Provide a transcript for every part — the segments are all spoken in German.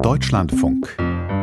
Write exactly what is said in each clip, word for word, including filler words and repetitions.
Deutschlandfunk.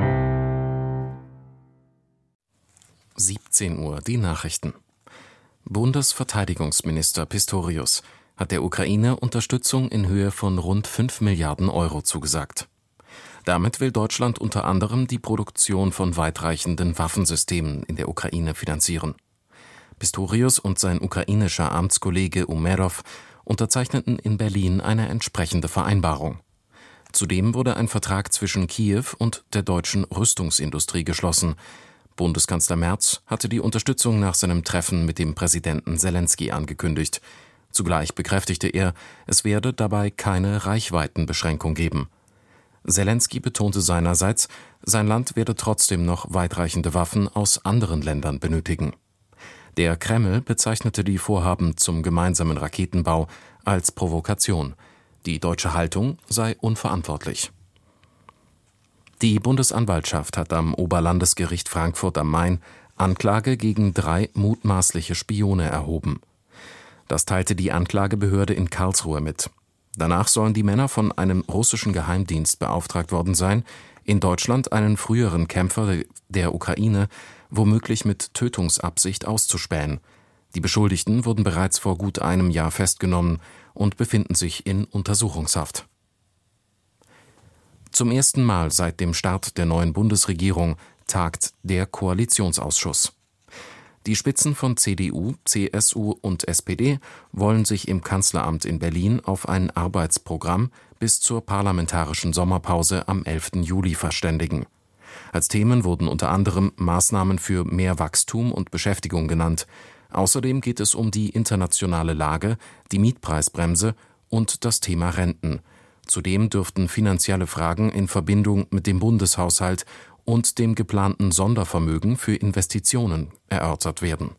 siebzehn Uhr, die Nachrichten. Bundesverteidigungsminister Pistorius hat der Ukraine Unterstützung in Höhe von rund fünf Milliarden Euro zugesagt. Damit will Deutschland unter anderem die Produktion von weitreichenden Waffensystemen in der Ukraine finanzieren. Pistorius und sein ukrainischer Amtskollege Umerov unterzeichneten in Berlin eine entsprechende Vereinbarung. Zudem wurde ein Vertrag zwischen Kiew und der deutschen Rüstungsindustrie geschlossen. Bundeskanzler Merz hatte die Unterstützung nach seinem Treffen mit dem Präsidenten Selenskyj angekündigt. Zugleich bekräftigte er, es werde dabei keine Reichweitenbeschränkung geben. Selenskyj betonte seinerseits, sein Land werde trotzdem noch weitreichende Waffen aus anderen Ländern benötigen. Der Kreml bezeichnete die Vorhaben zum gemeinsamen Raketenbau als Provokation. Die deutsche Haltung sei unverantwortlich. Die Bundesanwaltschaft hat am Oberlandesgericht Frankfurt am Main Anklage gegen drei mutmaßliche Spione erhoben. Das teilte die Anklagebehörde in Karlsruhe mit. Danach sollen die Männer von einem russischen Geheimdienst beauftragt worden sein, in Deutschland einen früheren Kämpfer der Ukraine womöglich mit Tötungsabsicht auszuspähen. Die Beschuldigten wurden bereits vor gut einem Jahr festgenommen und befinden sich in Untersuchungshaft. Zum ersten Mal seit dem Start der neuen Bundesregierung tagt der Koalitionsausschuss. Die Spitzen von C D U, C S U und S P D wollen sich im Kanzleramt in Berlin auf ein Arbeitsprogramm bis zur parlamentarischen Sommerpause am elften Juli verständigen. Als Themen wurden unter anderem Maßnahmen für mehr Wachstum und Beschäftigung genannt. Außerdem geht es um die internationale Lage, die Mietpreisbremse und das Thema Renten. Zudem dürften finanzielle Fragen in Verbindung mit dem Bundeshaushalt und dem geplanten Sondervermögen für Investitionen erörtert werden.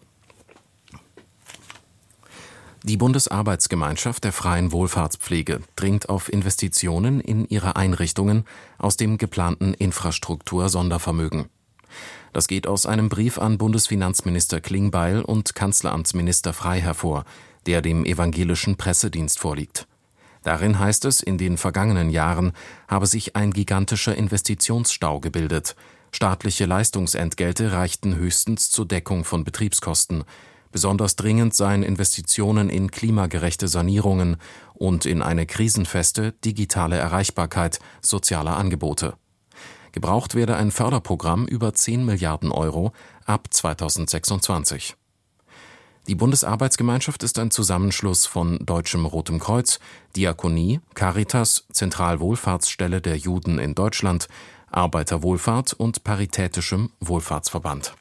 Die Bundesarbeitsgemeinschaft der freien Wohlfahrtspflege dringt auf Investitionen in ihre Einrichtungen aus dem geplanten Infrastruktur-Sondervermögen. Das geht aus einem Brief an Bundesfinanzminister Klingbeil und Kanzleramtsminister Frey hervor, der dem evangelischen Pressedienst vorliegt. Darin heißt es, in den vergangenen Jahren habe sich ein gigantischer Investitionsstau gebildet. Staatliche Leistungsentgelte reichten höchstens zur Deckung von Betriebskosten. Besonders dringend seien Investitionen in klimagerechte Sanierungen und in eine krisenfeste digitale Erreichbarkeit sozialer Angebote. Gebraucht werde ein Förderprogramm über zehn Milliarden Euro ab zweitausendsechsundzwanzig. Die Bundesarbeitsgemeinschaft ist ein Zusammenschluss von Deutschem Rotem Kreuz, Diakonie, Caritas, Zentralwohlfahrtsstelle der Juden in Deutschland, Arbeiterwohlfahrt und Paritätischem Wohlfahrtsverband.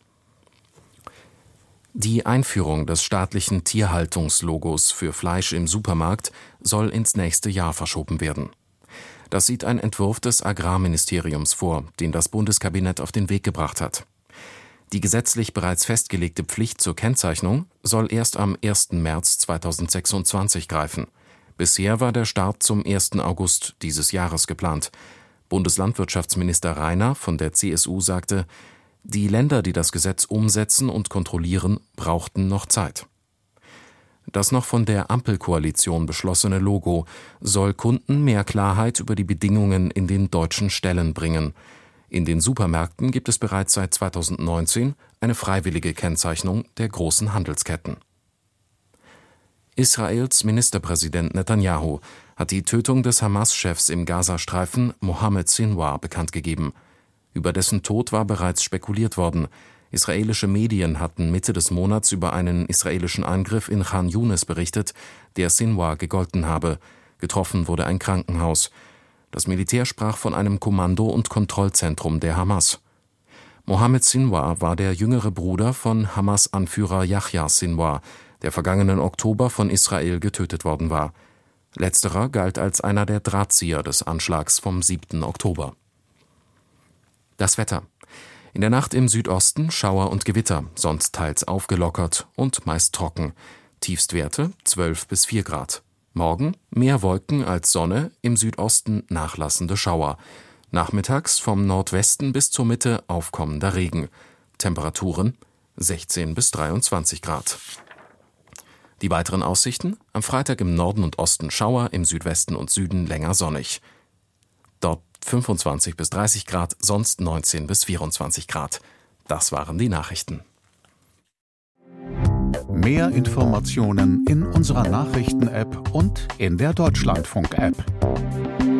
Die Einführung des staatlichen Tierhaltungslogos für Fleisch im Supermarkt soll ins nächste Jahr verschoben werden. Das sieht ein Entwurf des Agrarministeriums vor, den das Bundeskabinett auf den Weg gebracht hat. Die gesetzlich bereits festgelegte Pflicht zur Kennzeichnung soll erst am ersten März zweitausendsechsundzwanzig greifen. Bisher war der Start zum ersten August dieses Jahres geplant. Bundeslandwirtschaftsminister Rainer von der C S U sagte, die Länder, die das Gesetz umsetzen und kontrollieren, brauchten noch Zeit. Das noch von der Ampelkoalition beschlossene Logo soll Kunden mehr Klarheit über die Bedingungen in den deutschen Ställen bringen. In den Supermärkten gibt es bereits seit zweitausendneunzehn eine freiwillige Kennzeichnung der großen Handelsketten. Israels Ministerpräsident Netanyahu hat die Tötung des Hamas-Chefs im Gazastreifen Mohammed Sinwar bekannt gegeben. Über dessen Tod war bereits spekuliert worden. Israelische Medien hatten Mitte des Monats über einen israelischen Angriff in Khan Yunis berichtet, der Sinwar gegolten habe. Getroffen wurde ein Krankenhaus. Das Militär sprach von einem Kommando- und Kontrollzentrum der Hamas. Mohammed Sinwar war der jüngere Bruder von Hamas-Anführer Yahya Sinwar, der vergangenen Oktober von Israel getötet worden war. Letzterer galt als einer der Drahtzieher des Anschlags vom siebten Oktober. Das Wetter. In der Nacht im Südosten Schauer und Gewitter, sonst teils aufgelockert und meist trocken. Tiefstwerte zwölf bis vier Grad. Morgen mehr Wolken als Sonne, im Südosten nachlassende Schauer. Nachmittags vom Nordwesten bis zur Mitte aufkommender Regen. Temperaturen sechzehn bis dreiundzwanzig Grad. Die weiteren Aussichten: am Freitag im Norden und Osten Schauer, im Südwesten und Süden länger sonnig. Dort fünfundzwanzig bis dreißig Grad, sonst neunzehn bis vierundzwanzig Grad. Das waren die Nachrichten. Mehr Informationen in unserer Nachrichten-App und in der Deutschlandfunk-App.